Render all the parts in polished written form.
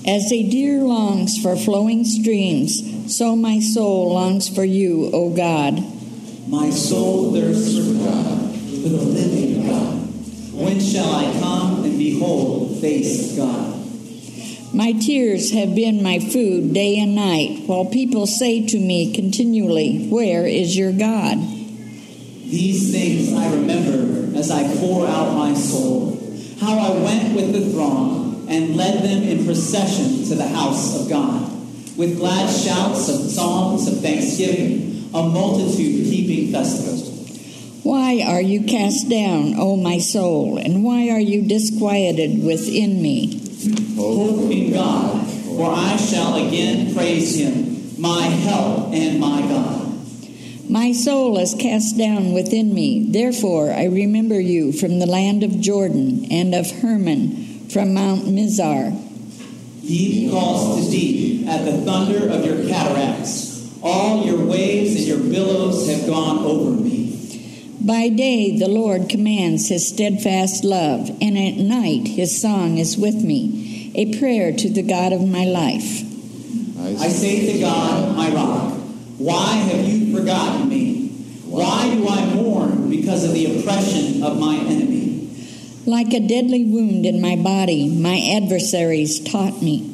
As a deer longs for flowing streams, so my soul longs for you, O God. My soul thirsts for God, for the living God. When shall I come and behold the face of God? My tears have been my food day and night, while people say to me continually, "Where is your God?" These things I remember as I pour out my soul, how I went with the throng and led them in procession to the house of God, with glad shouts of songs of thanksgiving, a multitude keeping festival. Why are you cast down, O my soul, and why are you disquieted within me? Hope in God, for I shall again praise him, my help and my God. My soul is cast down within me. Therefore I remember you from the land of Jordan and of Hermon from Mount Mizar. Deep calls to deep at the thunder of your cataracts. All your waves and your billows have gone over me. By day the Lord commands his steadfast love, and at night his song is with me, a prayer to the God of my life. I say to God, my rock, why have you forgotten me? Why do I mourn because of the oppression of my enemy? Like a deadly wound in my body, my adversaries taunt me.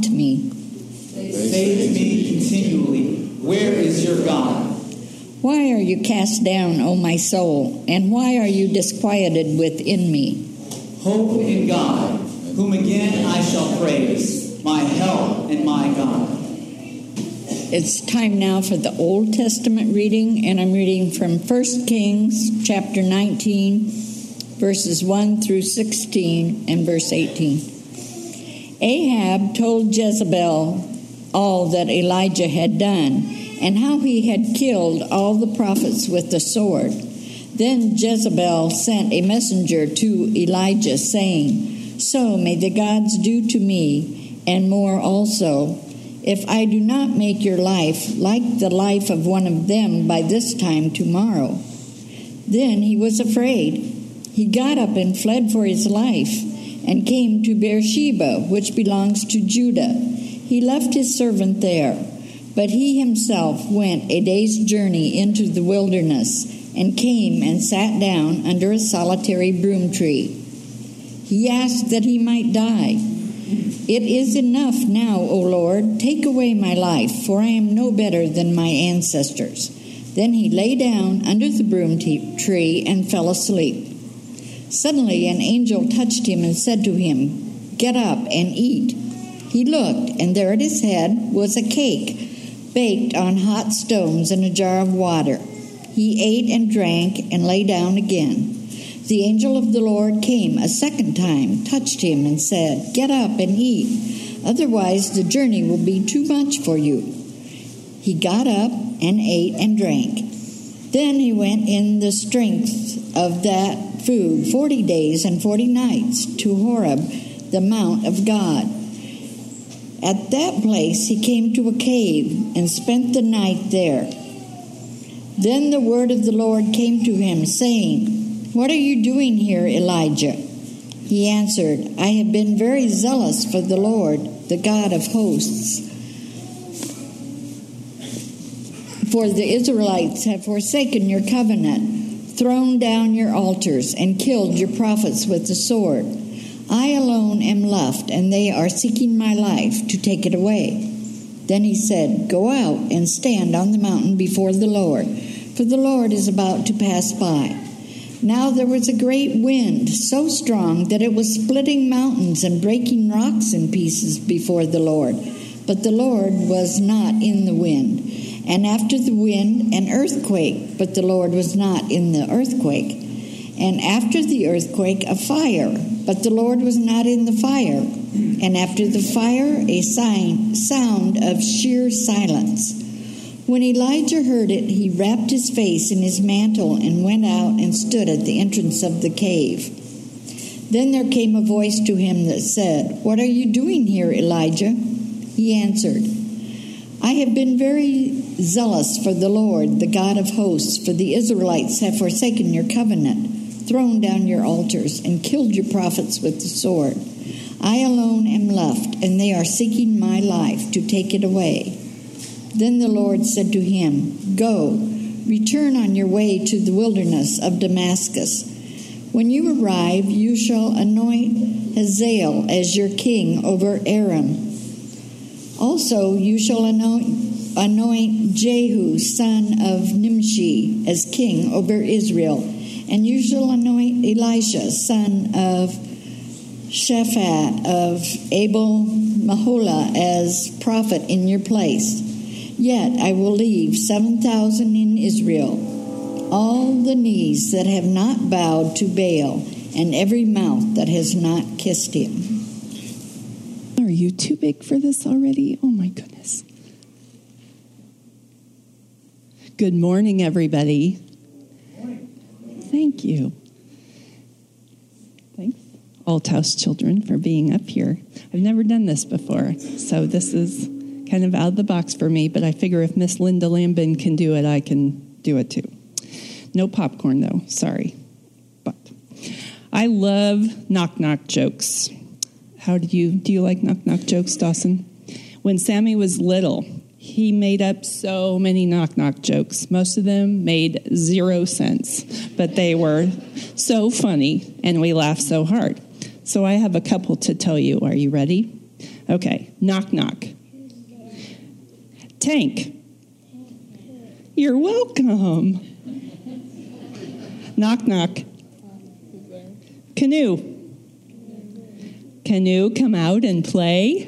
They say to me continually, where is your God? Why are you cast down, O my soul, and why are you disquieted within me? Hope in God, whom again I shall praise, my help and my God. It's time now for the Old Testament reading, and I'm reading from 1 Kings chapter 19, verses 1 through 16 and verse 18. Ahab told Jezebel all that Elijah had done, and how he had killed all the prophets with the sword. Then Jezebel sent a messenger to Elijah, saying, "So may the gods do to me, and more also, if I do not make your life like the life of one of them by this time tomorrow." Then he was afraid. He got up and fled for his life, and came to Beersheba, which belongs to Judah. He left his servant there, but he himself went a day's journey into the wilderness, and came and sat down under a solitary broom tree. He asked that he might die. "It is enough now, O Lord, take away my life, for I am no better than my ancestors." Then he lay down under the broom tree and fell asleep. Suddenly an angel touched him and said to him, "Get up and eat." He looked, and there at his head was a cake, baked on hot stones in a jar of water. He ate and drank and lay down again. The angel of the Lord came a second time, touched him, and said, "Get up and eat, otherwise the journey will be too much for you." He got up and ate and drank. Then he went in the strength of that food 40 days and 40 nights to Horeb, the mount of God. At that place he came to a cave and spent the night there. Then the word of the Lord came to him, saying, "What are you doing here, Elijah?" He answered, "I have been very zealous for the Lord, the God of hosts. For the Israelites have forsaken your covenant, thrown down your altars, and killed your prophets with the sword. I alone am left, and they are seeking my life to take it away." Then he said, "Go out and stand on the mountain before the Lord, for the Lord is about to pass by." Now there was a great wind, so strong that it was splitting mountains and breaking rocks in pieces before the Lord. But the Lord was not in the wind. And after the wind, an earthquake, but the Lord was not in the earthquake. And after the earthquake, a fire, but the Lord was not in the fire. And after the fire, a sound of sheer silence. When Elijah heard it, he wrapped his face in his mantle and went out and stood at the entrance of the cave. Then there came a voice to him that said, "What are you doing here, Elijah?" He answered, "I have been very zealous for the Lord, the God of hosts, for the Israelites have forsaken your covenant, thrown down your altars, and killed your prophets with the sword. I alone am left, and they are seeking my life to take it away." Then the Lord said to him, "Go, return on your way to the wilderness of Damascus. When you arrive, you shall anoint Hazael as your king over Aram. Also, you shall anoint Jehu, son of Nimshi, as king over Israel. And you shall anoint Elisha, son of Shaphat of Abel Maholah, as prophet in your place. Yet I will leave 7,000 in Israel, all the knees that have not bowed to Baal, and every mouth that has not kissed him." Are you too big for this already? Oh my goodness. Good morning, everybody. Thank you. Thanks, Althouse children, for being up here. I've never done this before, so this is kind of out of the box for me, but I figure if Miss Linda Lambin can do it, I can do it too. No popcorn, though. Sorry. But I love knock-knock jokes. Do you like knock-knock jokes, Dawson? When Sammy was little, he made up so many knock-knock jokes. Most of them made 0 sense, but they were so funny, and we laughed so hard. So I have a couple to tell you. Are you ready? Okay. Knock-knock. Tank. You're welcome. Knock-knock. Canoe. Canoe, come out and play.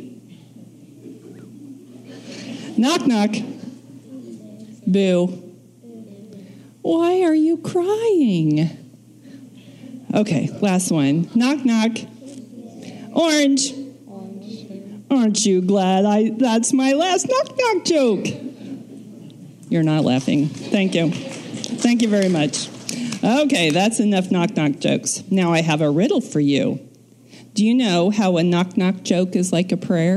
Knock-knock. Boo. Why are you crying? Okay, last one. Knock-knock. Orange. Aren't you glad that's my last knock-knock joke? You're not laughing. Thank you. Thank you very much. Okay, that's enough knock-knock jokes. Now I have a riddle for you. Do you know how a knock-knock joke is like a prayer?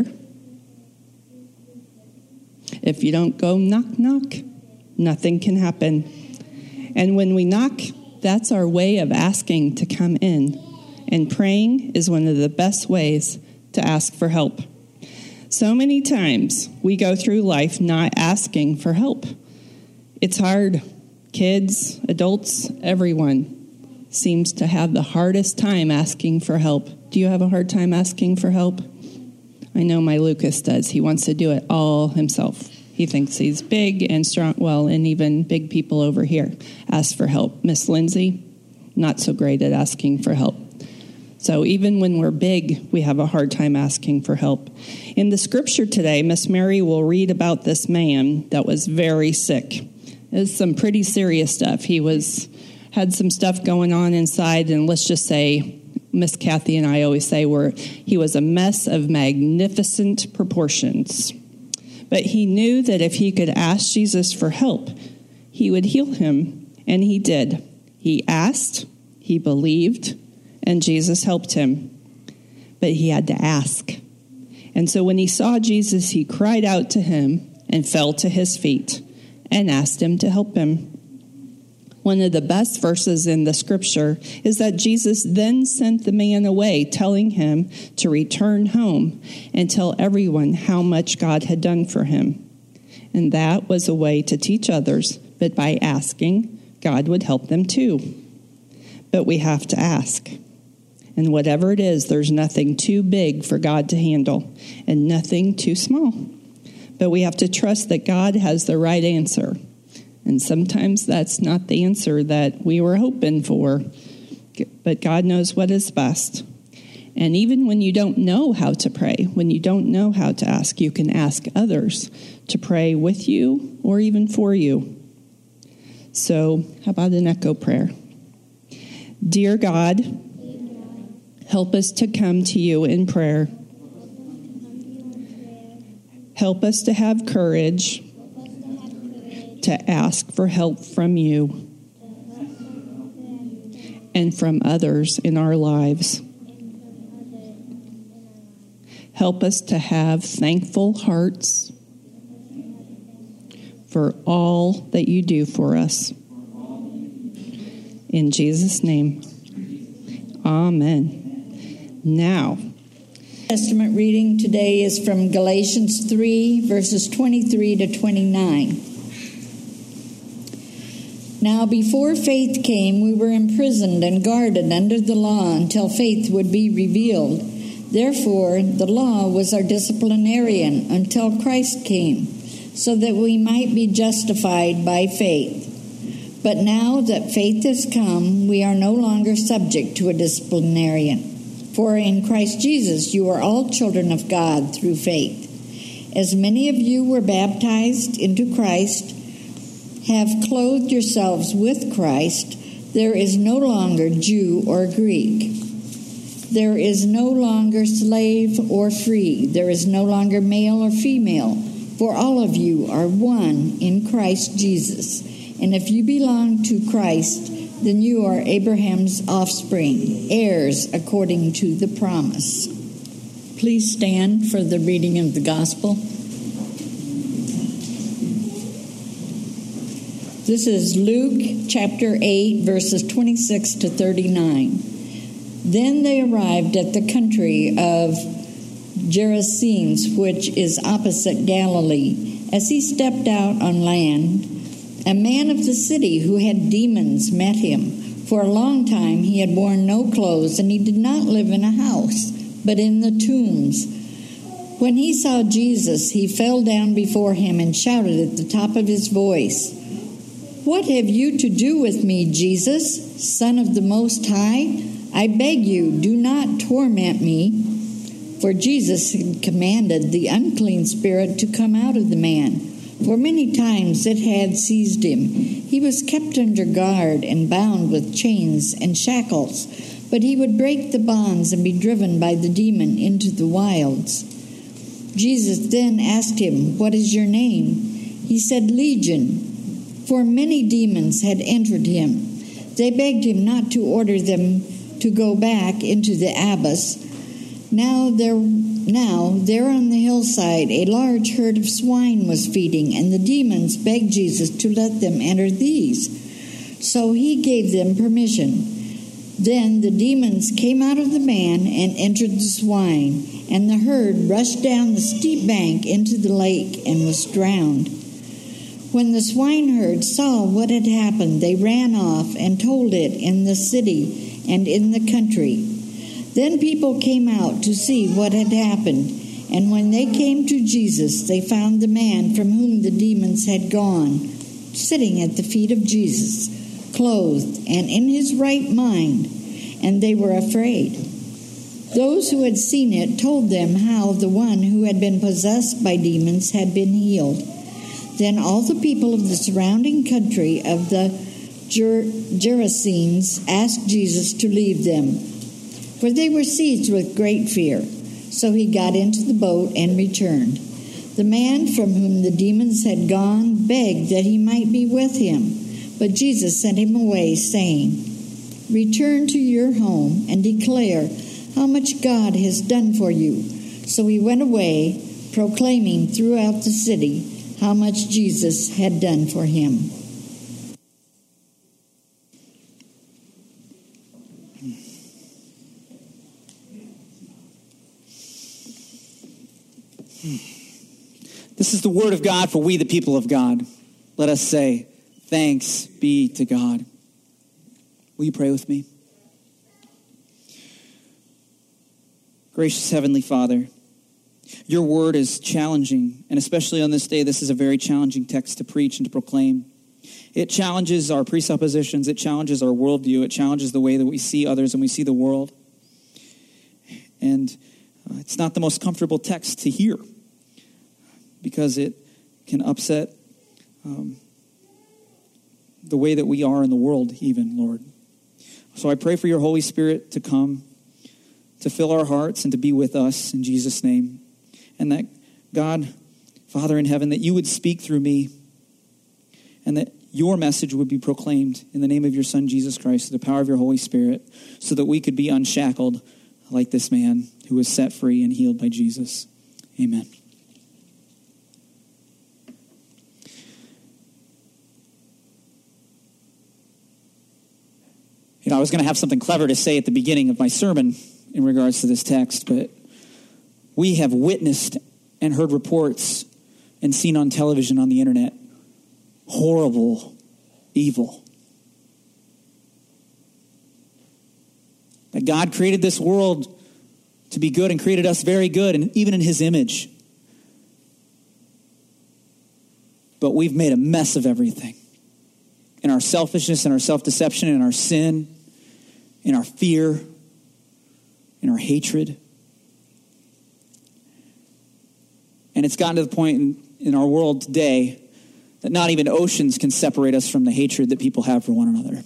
If you don't go knock-knock, nothing can happen. And when we knock, that's our way of asking to come in. And praying is one of the best ways to ask for help. So many times we go through life not asking for help. It's hard. Kids, adults, everyone seems to have the hardest time asking for help. Do you have a hard time asking for help? I know my Lucas does. He wants to do it all himself. He thinks he's big and strong. Well, and even big people over here ask for help. Miss Lindsay, not so great at asking for help. So even when we're big, we have a hard time asking for help. In the scripture today, Miss Mary will read about this man that was very sick. It was some pretty serious stuff. He had some stuff going on inside, and let's just say, Miss Kathy and I always say he was a mess of magnificent proportions. But he knew that if he could ask Jesus for help, he would heal him, and he did. He asked, he believed, and Jesus helped him. But he had to ask. And so when he saw Jesus, he cried out to him and fell to his feet and asked him to help him. One of the best verses in the scripture is that Jesus then sent the man away, telling him to return home and tell everyone how much God had done for him. And that was a way to teach others that by asking, God would help them too. But we have to ask. And whatever it is, there's nothing too big for God to handle and nothing too small. But we have to trust that God has the right answer. And sometimes that's not the answer that we were hoping for. But God knows what is best. And even when you don't know how to pray, when you don't know how to ask, you can ask others to pray with you or even for you. So how about an echo prayer? Dear God, help us to come to you in prayer. Help us to have courage to ask for help from you and from others in our lives. Help us to have thankful hearts for all that you do for us. In Jesus' name, amen. Now, Testament reading today is from Galatians 3, verses 23 to 29. Now before faith came, we were imprisoned and guarded under the law until faith would be revealed. Therefore, the law was our disciplinarian until Christ came, so that we might be justified by faith. But now that faith has come, we are no longer subject to a disciplinarian. For in Christ Jesus you are all children of God through faith. As many of you were baptized into Christ, have clothed yourselves with Christ, there is no longer Jew or Greek. There is no longer slave or free. There is no longer male or female, for all of you are one in Christ Jesus. And if you belong to Christ, then you are Abraham's offspring, heirs according to the promise. Please stand for the reading of the gospel. This is Luke chapter 8, verses 26 to 39. Then they arrived at the country of Gerasenes, which is opposite Galilee. As he stepped out on land, a man of the city who had demons met him. For a long time he had worn no clothes, and he did not live in a house, but in the tombs. When he saw Jesus, he fell down before him and shouted at the top of his voice, "What have you to do with me, Jesus, Son of the Most High? I beg you, do not torment me." For Jesus had commanded the unclean spirit to come out of the man. For many times it had seized him. He was kept under guard and bound with chains and shackles, but he would break the bonds and be driven by the demon into the wilds. Jesus then asked him, "What is your name?" He said, "Legion," for many demons had entered him. They begged him not to order them to go back into the abyss. Now there on the hillside a large herd of swine was feeding, and the demons begged Jesus to let them enter these. So he gave them permission. Then the demons came out of the man and entered the swine, and the herd rushed down the steep bank into the lake and was drowned. When the swineherd saw what had happened, they ran off and told it in the city and in the country. Then people came out to see what had happened, and when they came to Jesus, they found the man from whom the demons had gone, sitting at the feet of Jesus, clothed and in his right mind, and they were afraid. Those who had seen it told them how the one who had been possessed by demons had been healed. Then all the people of the surrounding country of the Gerasenes asked Jesus to leave them, for they were seized with great fear. So he got into the boat and returned. The man from whom the demons had gone begged that he might be with him, but Jesus sent him away, saying, "Return to your home and declare how much God has done for you." So he went away, proclaiming throughout the city how much Jesus had done for him. This is the word of God for we, the people of God. Let us say, thanks be to God. Will you pray with me? Gracious Heavenly Father, your word is challenging, and especially on this day, this is a very challenging text to preach and to proclaim. It challenges our presuppositions, it challenges our worldview, it challenges the way that we see others and we see the world. And it's not the most comfortable text to hear, because it can upset the way that we are in the world even, Lord. So I pray for your Holy Spirit to come, to fill our hearts and to be with us in Jesus' name. And that God, Father in heaven, that you would speak through me and that your message would be proclaimed in the name of your Son, Jesus Christ, through the power of your Holy Spirit, so that we could be unshackled like this man who was set free and healed by Jesus. Amen. I was going to have something clever to say at the beginning of my sermon in regards to this text, but We have witnessed and heard reports and seen on television, on the internet, horrible evil. That God created this world to be good and created us very good, and even in his image. But we've made a mess of everything. In our selfishness, in our self-deception, in our sin, in our fear, in our hatred. And it's gotten to the point in our world today that not even oceans can separate us from the hatred that people have for one another.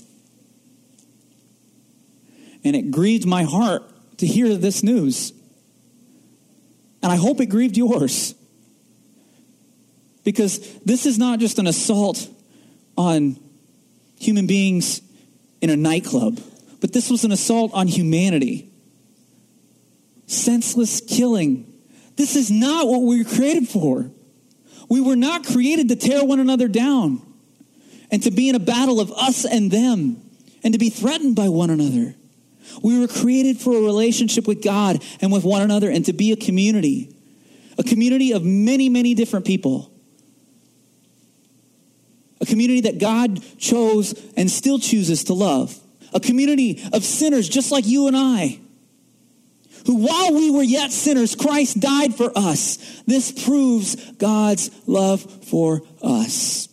And it grieved my heart to hear this news. And I hope it grieved yours. Because this is not just an assault on human beings in a nightclub, but this was an assault on humanity. Senseless killing. This is not what we were created for. We were not created to tear one another down and to be in a battle of us and them and to be threatened by one another. We were created for a relationship with God and with one another and to be a community of many, many different people. A community that God chose and still chooses to love. A community of sinners just like you and I, who while we were yet sinners, Christ died for us. This proves God's love for us.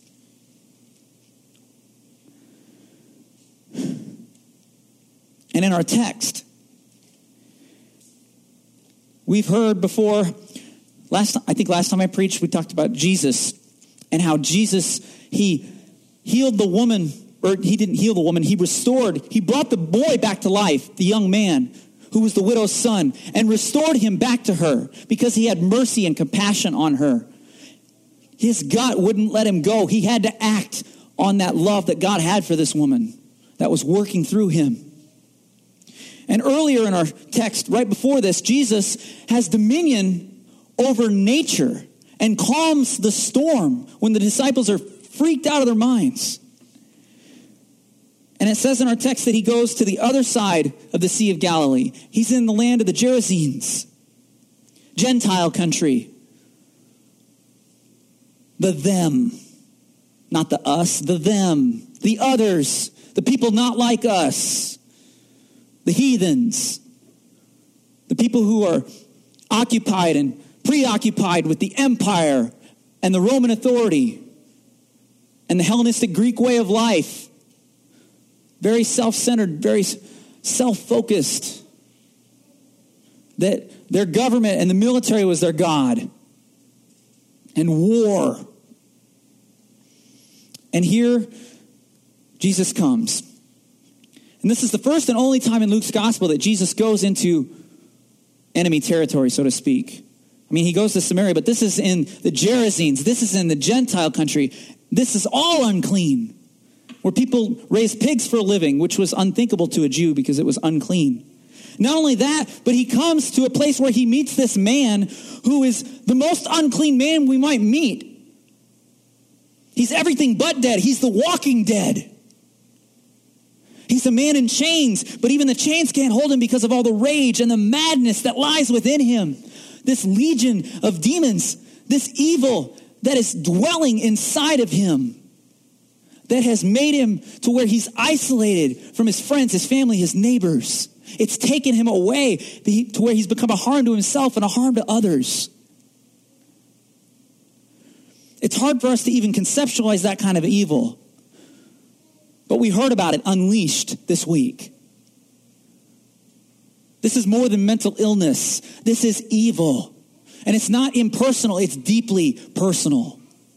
And in our text, we've heard before, last time I preached, we talked about Jesus and how Jesus, he healed the woman, or he didn't heal the woman, he brought the boy back to life, the young man who was the widow's son, and restored him back to her because he had mercy and compassion on her. His gut wouldn't let him go. He had to act on that love that God had for this woman that was working through him. And earlier in our text, right before this, Jesus has dominion over nature and calms the storm when the disciples are freaked out of their minds. And it says in our text that he goes to the other side of the Sea of Galilee. He's in the land of the Gerasenes, Gentile country. The them, not the us, the them, the others, the people not like us, the heathens, the people who are occupied and preoccupied with the empire and the Roman authority and the Hellenistic Greek way of life. Very self-centered, very self-focused. That their government and the military was their god. And war. And here, Jesus comes. And this is the first and only time in Luke's gospel that Jesus goes into enemy territory, so to speak. I mean, he goes to Samaria, but this is in the Gerasenes. This is in the Gentile country. This is all unclean. Where people raise pigs for a living, which was unthinkable to a Jew because it was unclean. Not only that, but he comes to a place where he meets this man who is the most unclean man we might meet. He's everything but dead. He's the walking dead. He's a man in chains, but even the chains can't hold him because of all the rage and the madness that lies within him. This legion of demons, this evil that is dwelling inside of him, that has made him to where he's isolated from his friends, his family, his neighbors. It's taken him away to where he's become a harm to himself and a harm to others. It's hard for us to even conceptualize that kind of evil. But we heard about it unleashed this week. This is more than mental illness. This is evil. And it's not impersonal, it's deeply personal.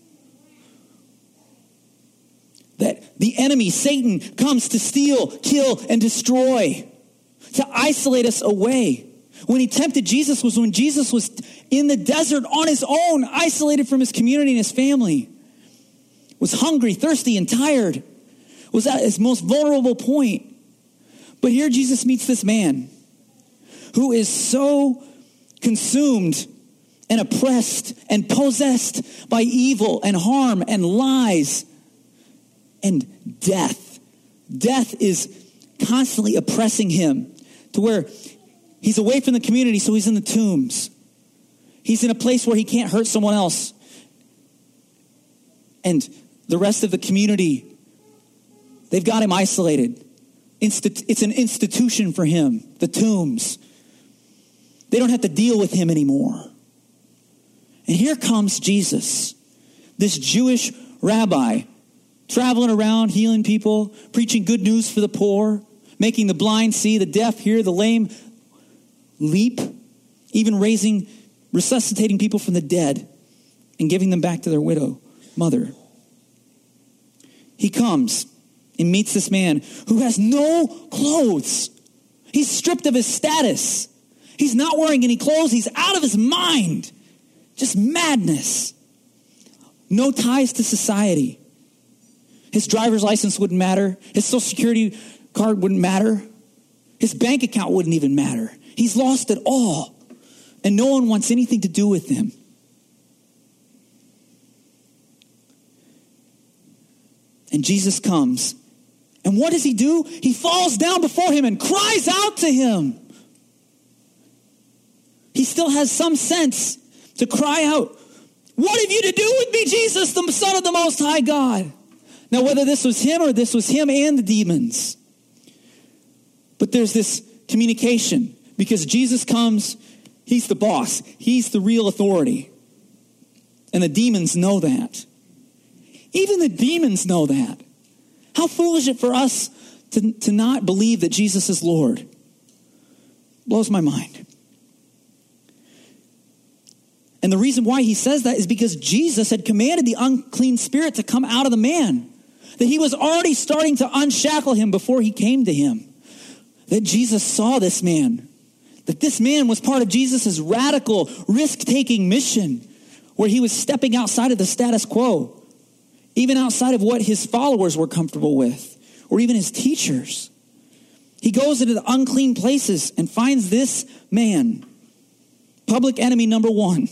That the enemy, Satan, comes to steal, kill, and destroy. To isolate us away. When he tempted Jesus was when Jesus was in the desert on his own, isolated from his community and his family. Was hungry, thirsty, and tired. Was at his most vulnerable point. But here Jesus meets this man who is so consumed and oppressed and possessed by evil and harm and lies and death. Death is constantly oppressing him to where he's away from the community, so he's in the tombs. He's in a place where he can't hurt someone else. And the rest of the community, they've got him isolated. It's an institution for him, the tombs. They don't have to deal with him anymore. And here comes Jesus, this Jewish rabbi, traveling around, healing people, preaching good news for the poor, making the blind see, the deaf hear, the lame leap, even resuscitating people from the dead and giving them back to their widow mother. He comes and meets this man who has no clothes. He's stripped of his status. He's not wearing any clothes. He's out of his mind. Just madness. No ties to society. His driver's license wouldn't matter. His social security card wouldn't matter. His bank account wouldn't even matter. He's lost it all. And no one wants anything to do with him. And Jesus comes. And what does he do? He falls down before him and cries out to him. He still has some sense to cry out, "What have you to do with me, Jesus, the Son of the Most High God?" Now, whether this was him or this was him and the demons. But there's this communication because Jesus comes, he's the boss. He's the real authority. And the demons know that. Even the demons know that. How foolish it for us to not believe that Jesus is Lord. Blows my mind. And the reason why he says that is because Jesus had commanded the unclean spirit to come out of the man. That he was already starting to unshackle him before he came to him. That Jesus saw this man. That this man was part of Jesus' radical, risk-taking mission. Where he was stepping outside of the status quo. Even outside of what his followers were comfortable with. Or even his teachers. He goes into the unclean places and finds this man. Public enemy number one.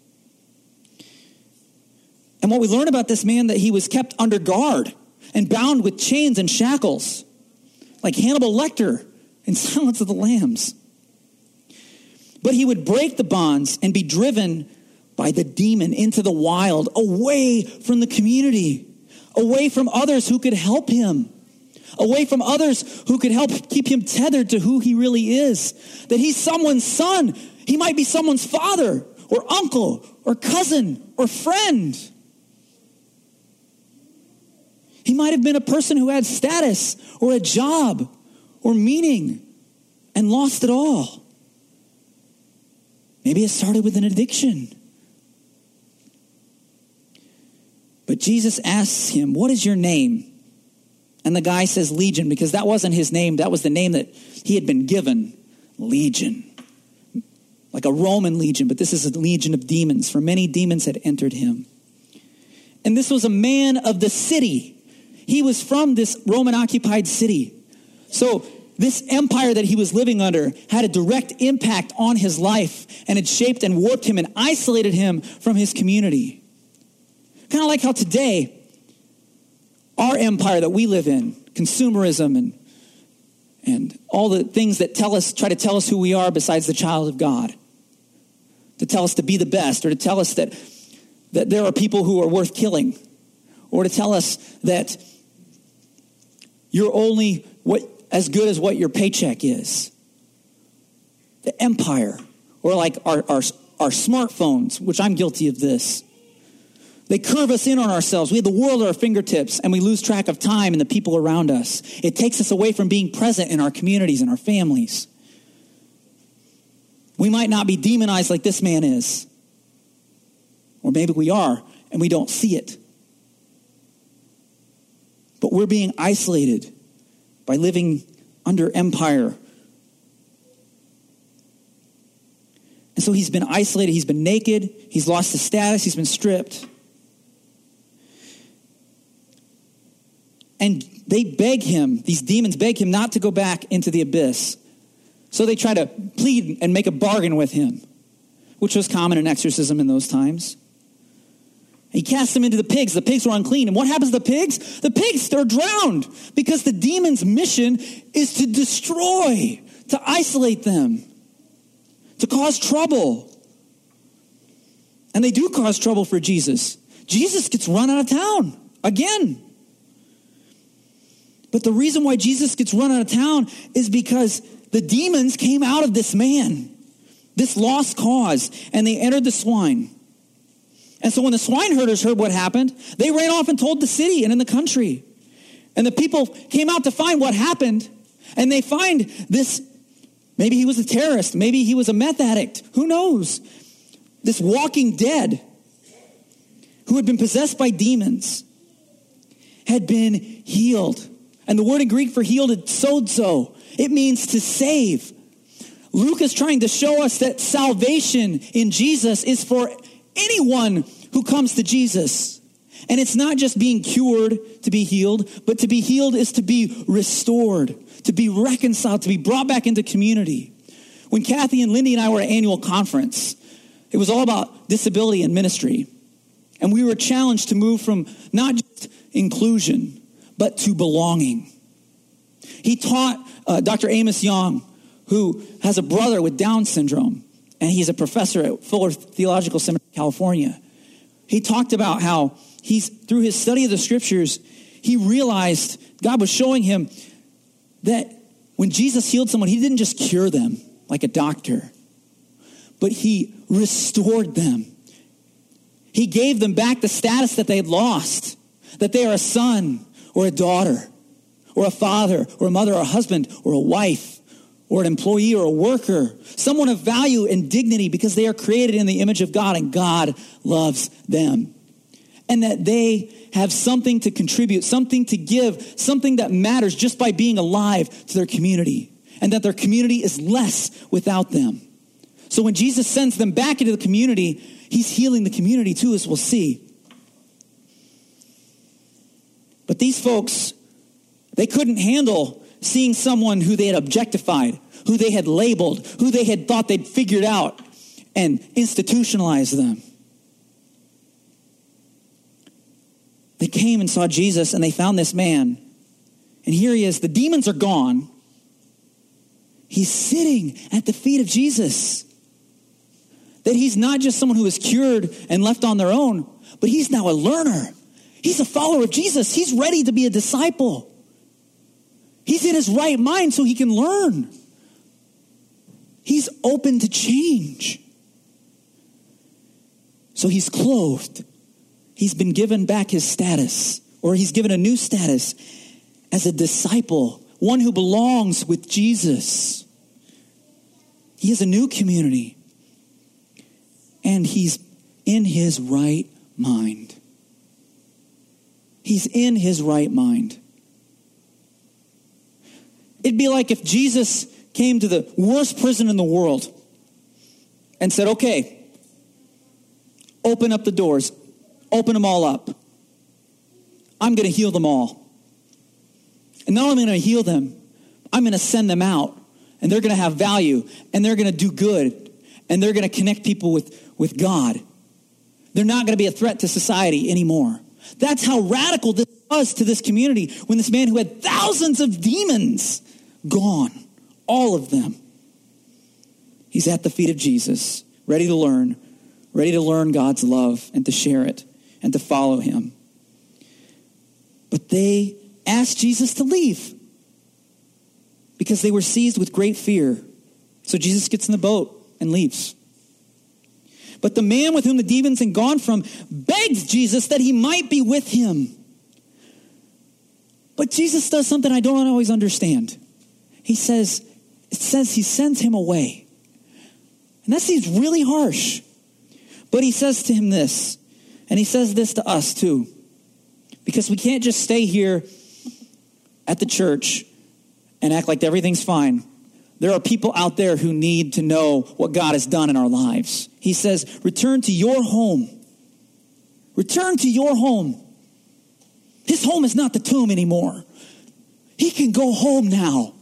And what we learn about this man, that he was kept under guard and bound with chains and shackles, like Hannibal Lecter in Silence of the Lambs. But he would break the bonds and be driven by the demon into the wild, away from the community, away from others who could help him, away from others who could help keep him tethered to who he really is. That he's someone's son. He might be someone's father or uncle or cousin or friend. He might have been a person who had status or a job or meaning and lost it all. Maybe it started with an addiction. But Jesus asks him, "What is your name?" And the guy says Legion, because that wasn't his name. That was the name that he had been given. Legion. Like a Roman legion, but this is a legion of demons, for many demons had entered him. And this was a man of the city. He was from this Roman-occupied city. So this empire that he was living under had a direct impact on his life and had shaped and warped him and isolated him from his community. Kind of like how today, our empire that we live in, consumerism and all the things that try to tell us who we are besides the child of God. To tell us to be the best, or to tell us that there are people who are worth killing, or to tell us that you're only as good as what your paycheck is. The empire, or like our smartphones, which I'm guilty of this. They curve us in on ourselves. We have the world at our fingertips, and we lose track of time and the people around us. It takes us away from being present in our communities and our families. We might not be demonized like this man is. Or maybe we are, and we don't see it. But we're being isolated by living under empire. And so he's been isolated, he's been naked, he's lost his status, he's been stripped. And they beg him, these demons beg him not to go back into the abyss. So they try to plead and make a bargain with him, which was common in exorcism in those times. He casts them into the pigs. The pigs were unclean. And what happens to the pigs? The pigs, they're drowned because the demon's mission is to destroy, to isolate them, to cause trouble. And they do cause trouble for Jesus. Jesus gets run out of town again. But the reason why Jesus gets run out of town is because the demons came out of this man, this lost cause, and they entered the swine. And so when the swineherders heard what happened, they ran off and told the city and in the country. And the people came out to find what happened. And they find this, maybe he was a terrorist, maybe he was a meth addict, who knows? This walking dead who had been possessed by demons had been healed. And the word in Greek for healed is sozo. It means to save. Luke is trying to show us that salvation in Jesus is for anyone who comes to Jesus. And it's not just being cured to be healed, but to be healed is to be restored, to be reconciled, to be brought back into community. When Kathy and Lindy and I were at an annual conference, it was all about disability and ministry. And we were challenged to move from not just inclusion, but to belonging. He taught Dr. Amos Young, who has a brother with Down syndrome, and he's a professor at Fuller Theological Seminary, California. He talked about how through his study of the scriptures, he realized God was showing him that when Jesus healed someone, he didn't just cure them like a doctor, but he restored them. He gave them back the status that they had lost, that they are a son or a daughter or a father or a mother or a husband or a wife or an employee or a worker, someone of value and dignity because they are created in the image of God and God loves them. And that they have something to contribute, something to give, something that matters just by being alive to their community. And that their community is less without them. So when Jesus sends them back into the community, he's healing the community too, as we'll see. But these folks, they couldn't handle seeing someone who they had objectified, who they had labeled, who they had thought they'd figured out and institutionalized them. They came and saw Jesus and they found this man. And here he is. The demons are gone. He's sitting at the feet of Jesus. That he's not just someone who is cured and left on their own, but he's now a learner. He's a follower of Jesus. He's ready to be a disciple. He's in his right mind so he can learn. He's open to change. So he's clothed. He's been given back his status, or he's given a new status as a disciple, one who belongs with Jesus. He has a new community. And he's in his right mind. He's in his right mind. It'd be like if Jesus came to the worst prison in the world and said, okay, open up the doors. Open them all up. I'm going to heal them all. And not only am I going to heal them, I'm going to send them out. And they're going to have value. And they're going to do good. And they're going to connect people with God. They're not going to be a threat to society anymore. That's how radical this was to this community when this man who had thousands of demons gone. All of them. He's at the feet of Jesus, ready to learn God's love and to share it and to follow him. But they asked Jesus to leave because they were seized with great fear. So Jesus gets in the boat and leaves. But the man with whom the demons had gone from begs Jesus that he might be with him. But Jesus does something I don't always understand. It says he sends him away. And that seems really harsh. But he says to him this, and he says this to us too. Because we can't just stay here at the church and act like everything's fine. There are people out there who need to know what God has done in our lives. He says, return to your home. Return to your home. His home is not the tomb anymore. He can go home now.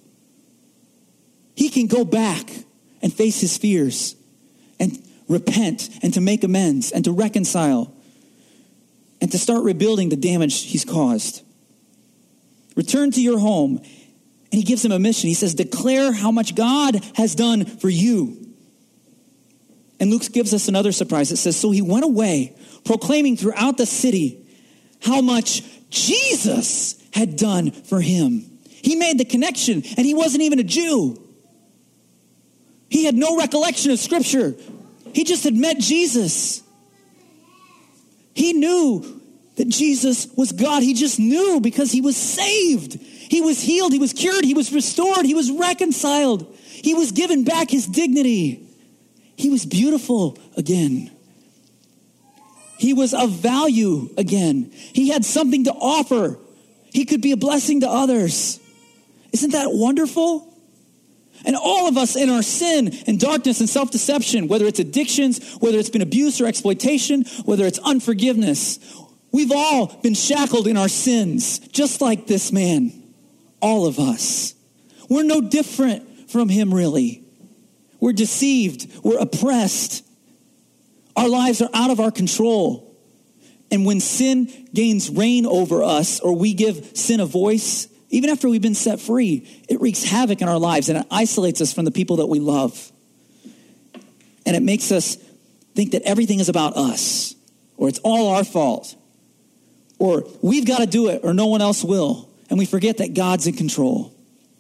He can go back and face his fears and repent and to make amends and to reconcile and to start rebuilding the damage he's caused. Return to your home. And he gives him a mission. He says, declare how much God has done for you. And Luke gives us another surprise. It says, so he went away, proclaiming throughout the city how much Jesus had done for him. He made the connection, and he wasn't even a Jew. He had no recollection of Scripture. He just had met Jesus. He knew that Jesus was God. He just knew because he was saved. He was healed. He was cured. He was restored. He was reconciled. He was given back his dignity. He was beautiful again. He was of value again. He had something to offer. He could be a blessing to others. Isn't that wonderful? And all of us in our sin and darkness and self-deception, whether it's addictions, whether it's been abuse or exploitation, whether it's unforgiveness, we've all been shackled in our sins, just like this man. All of us. We're no different from him, really. We're deceived. We're oppressed. Our lives are out of our control. And when sin gains reign over us, or we give sin a voice, even after we've been set free, it wreaks havoc in our lives and it isolates us from the people that we love. And it makes us think that everything is about us, or it's all our fault, or we've got to do it or no one else will. And we forget that God's in control.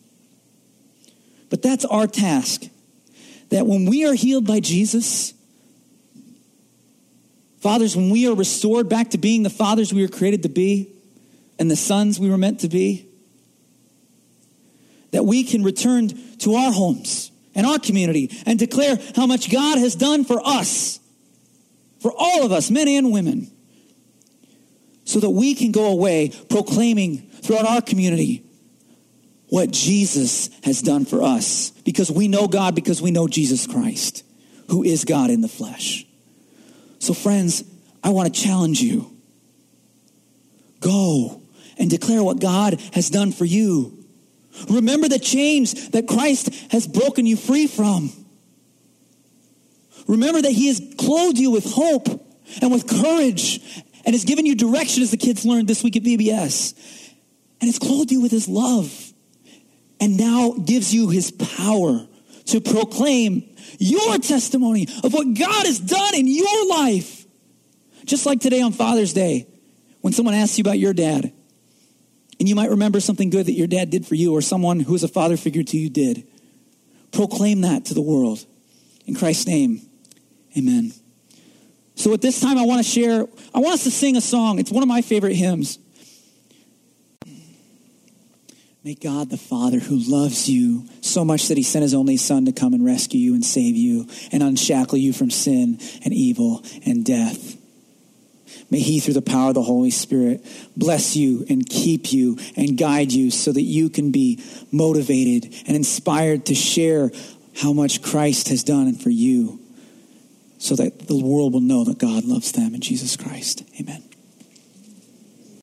But that's our task. That when we are healed by Jesus, fathers, when we are restored back to being the fathers we were created to be and the sons we were meant to be, that we can return to our homes and our community and declare how much God has done for us, for all of us, men and women, so that we can go away proclaiming throughout our community what Jesus has done for us, because we know God, because we know Jesus Christ, who is God in the flesh. So friends, I want to challenge you. Go and declare what God has done for you. Remember the chains that Christ has broken you free from. Remember that he has clothed you with hope and with courage and has given you direction, as the kids learned this week at VBS. And has clothed you with his love and now gives you his power to proclaim your testimony of what God has done in your life. Just like today on Father's Day, when someone asks you about your dad, and you might remember something good that your dad did for you, or someone who is a father figure to you did. Proclaim that to the world. In Christ's name, amen. So at this time I want us to sing a song. It's one of my favorite hymns. May God the Father, who loves you so much that he sent his only Son to come and rescue you and save you and unshackle you from sin and evil and death. May he, through the power of the Holy Spirit, bless you and keep you and guide you so that you can be motivated and inspired to share how much Christ has done for you, so that the world will know that God loves them in Jesus Christ. Amen.